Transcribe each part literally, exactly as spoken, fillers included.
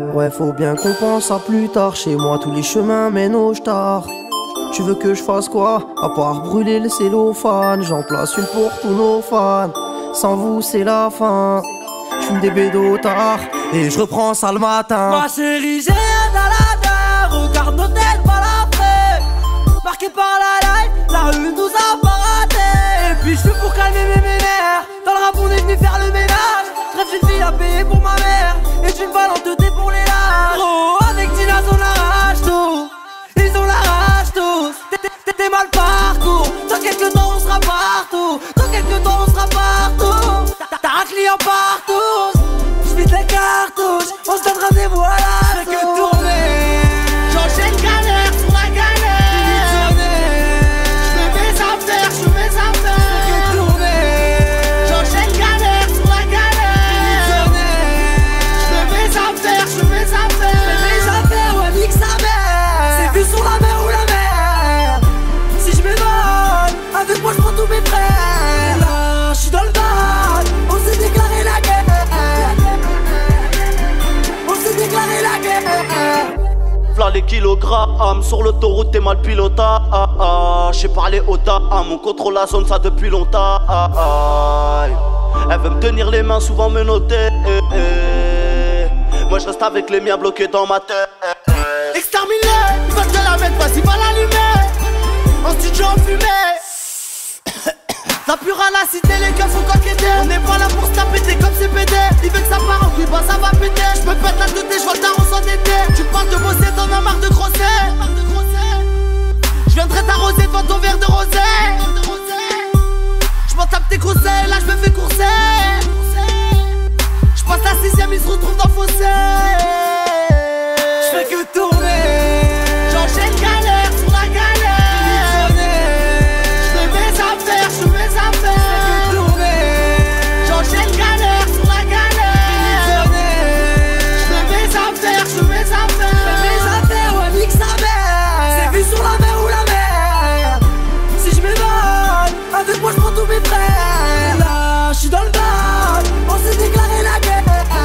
Ouais, faut bien qu'on pense à plus tard. Chez moi, tous les chemins mènent au star. Tu veux que je fasse quoi? À part brûler le cellophane. J'en place une pour tous nos fans. Sans vous, c'est la fin. J'fume des bédos tard et je reprends ça le matin. Ma chérie, j'ai un dalada. Regarde nos têtes mal après. Marqué par la life, la rue nous a pas raté. Et puis je suis pour calmer mes ménères. Dans le rap, on est venu faire le ménage. Bref, une fille à payer pour ma mère. Et tu me balances de thé pour les lâches. Gros, avec Dinas, on arrache tout. Ils ont la rage tous. T'es mal parcours. Dans quelques temps, on sera partout. Dans quelques temps, on sera partout. T'as un client partout. J'vide les cartouches. On se donne rendez-vous à la. J'fais que tourner. J'enchaîne galère sur la galère. J'fais mes affaires, j'fais mes affaires. J'fais que tourner. J'enchaîne galère sur la galère. J'fais mes affaires, j'fais mes affaires. J'fais mes affaires, ouais, nique sa mère. C'est vu sur la mer ou la mer. Si je m'évade, avec moi j'prends tous mes frères. Là, j'suis dans le bal. On s'est déclaré la guerre. On s'est déclaré la guerre. V'là les kilogrammes, sur l'autoroute t'es mal pilota. Ah, ah. J'ai parlé au dame, on contrôle la zone ça depuis longtemps. Ah, ah. Elle veut me tenir les mains, souvent me noter. Eh, eh. Moi je reste avec les miens bloqués dans ma tête. Eh, eh. Exterminé, ils veulent te la mettre, vas-y va l'allumer. En studio en fumée. La pure à la cité, les gars faut coqueter. On n'est pas là pour se la péter comme c'est pédé. Il veut que ça part en couille, bah ça va péter. J'me pète la tête et j'vois le daron s'en été. Tu parles de bosser, t'en as marre de grosser. J'viendrai t'arroser devant ton verre de rosé. J'm'en tape tes conseils, là j'me fais courser. J'passe la sixième, il se retrouve dans le fossé. J'fais que tourner. J'enchaîne galère sur la galère. J'fais mes affaires, j'fais mes affaires. J'fais que tourner. J'enchaîne galère sur la galère. J'fais mes affaires, j'fais mes affaires. J'fais mes affaires, ouais, nique sa mère. C'est vu sur la mer ou la mer. Si je m'évade, avec moi j'prends tous mes frères. Là, j'suis dans le bal. On s'est déclaré la guerre.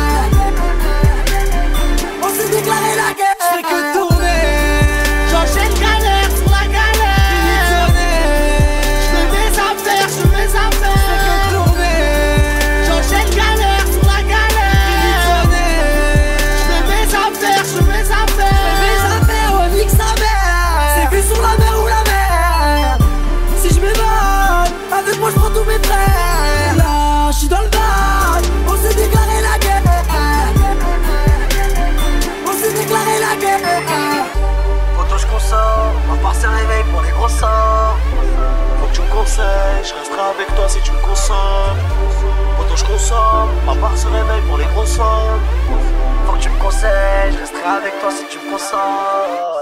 On s'est déclaré la guerre. J'fais que tourner. J'enchaîne galère sur la galère. J'fais mes affaires, j'fais mes affaires. J'fais que tourner. J'enchaîne galère sur la galère. J'fais mes affaires, j'fais mes affaires. J'fais mes affaires, ouais, nique sa mère. C'est vu sur la mer ou la mer. Si je m'évade, avec moi j'prends tous mes frères. Là, j'suis dans le bal. On s'est déclaré la guerre. On s'est déclaré la guerre. Photo je consomme, ma part se réveille pour les gros sorts. Faut que tu me conseilles, je resterai avec toi si tu me consommes. Photo je consomme, ma part se réveille pour les gros sorts. Faut que tu me conseilles, je resterai avec toi si tu me consommes.